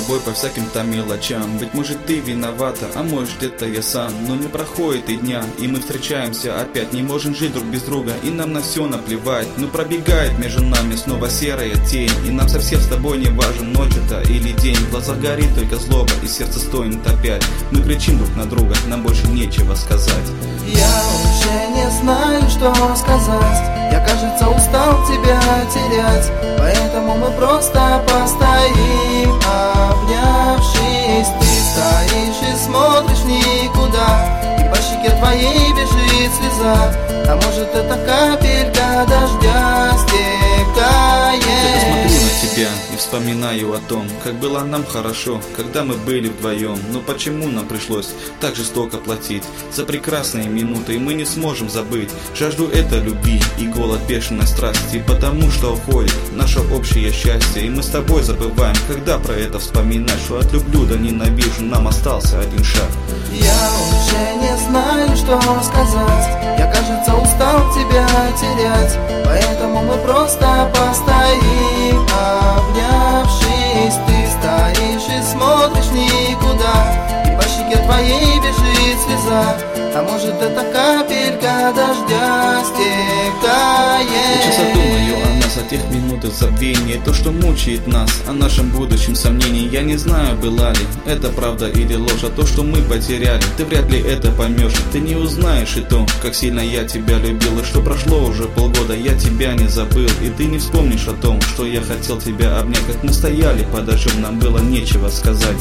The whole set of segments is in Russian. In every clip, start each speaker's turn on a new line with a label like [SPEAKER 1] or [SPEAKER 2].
[SPEAKER 1] тобой по всяким там мелочам. Быть может ты виновата, а может это я сам. Но не проходит и дня, и мы встречаемся опять. Не можем жить друг без друга, и нам на все наплевать. Но пробегает между нами снова серая тень, и нам совсем с тобой не важен, ночь это или день. В глазах горит только злоба, и сердце стонет опять. Мы кричим друг на друга, нам больше нечего сказать.
[SPEAKER 2] Я уже не знаю, что сказать. Я, кажется, устал тебя терять. Поэтому мы просто постоим, обнявшись. Ты стоишь и смотришь никуда, и по щеке твоей бежит слеза. А может это капелька дождя стекает.
[SPEAKER 1] Я смотрю на тебя и вспоминаю о том, как было нам хорошо, когда мы были вдвоем. Но почему нам пришлось так жестоко платить за прекрасные минуты, и мы не сможем забыть жажду этой любви и голод бешеной страсти, потому что уходит наше общее счастье, и мы с тобой забываем, когда про это вспоминать, что от люблю до ненавижу нам остался один шаг.
[SPEAKER 2] Я уже не знаю, что сказать. Я, кажется, устал тебя терять. Поэтому мы просто постоим, обнявшись. Ты стоишь и смотришь никуда, и по щеке твоей бежит слеза. А может это капелька дождя стекает.
[SPEAKER 1] Я часто думаю о нас, о тех минутах забвения, то, что мучает нас, о нашем будущем сомнении. Я не знаю, была ли это правда или ложь, а то, что мы потеряли, ты вряд ли это поймешь. Ты не узнаешь и то, как сильно я тебя любил, и что прошло уже полгода, я тебя не забыл. И ты не вспомнишь о том, что я хотел тебя обнять, как мы стояли под дождем, нам было нечего сказать.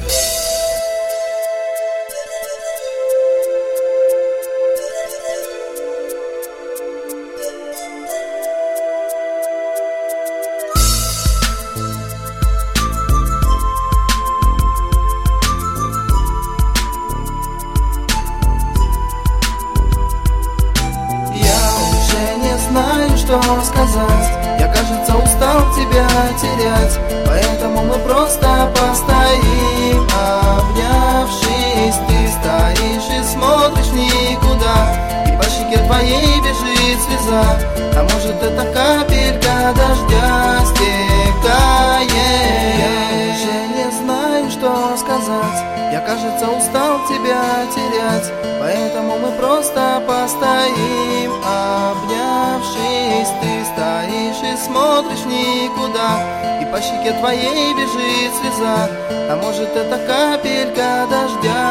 [SPEAKER 2] Знаю, что сказать. Я, кажется, устал тебя терять. Поэтому мы просто постоим, обнявшись. Ты стоишь и смотришь никуда, и по щеке твоей бежит слеза. А может это капелька дождя стекает. Я уже не знаю, что сказать. Я, кажется, устал тебя терять. Поэтому мы просто постоим, обнявшись. Ты стоишь и смотришь никуда, и по щеке твоей бежит слеза. А может это капелька дождя